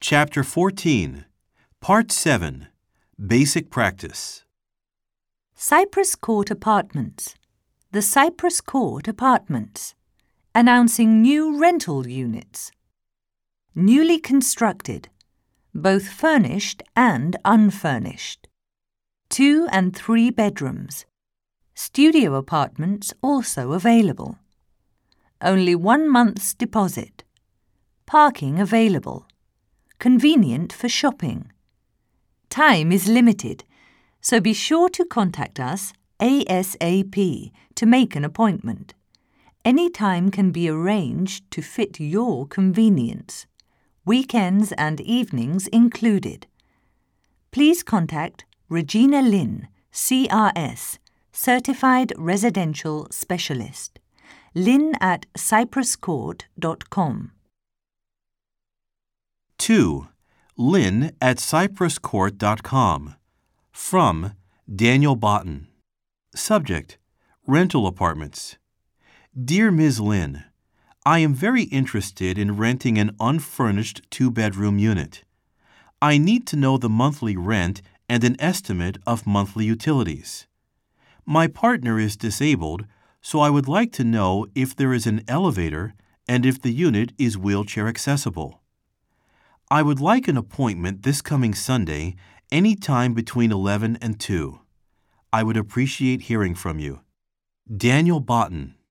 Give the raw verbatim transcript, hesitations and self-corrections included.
Chapter fourteen, Part seven, Basic Practice. Cypress Court Apartments. The Cypress Court Apartments. Announcing new rental units. Newly constructed, both furnished and unfurnished. Two and three bedrooms. Studio apartments also available. Only one month's deposit. Parking available. Convenient for shopping. Time is limited, so be sure to contact us ASAP to make an appointment. Any time can be arranged to fit your convenience. Weekends and evenings included. Please contact Regina Lynn, C R S, Certified Residential Specialist. Lynn at cypress court dot com. two. Lynn at cypress court dot com. From Daniel Botten. Subject: Rental Apartments. Dear Miz Lynn, I am very interested in renting an unfurnished two-bedroom unit. I need to know the monthly rent and an estimate of monthly utilities. My partner is disabled, so I would like to know if there is an elevator and if the unit is wheelchair accessible. I would like an appointment this coming Sunday, any time between eleven and two. I would appreciate hearing from you. Daniel Botten.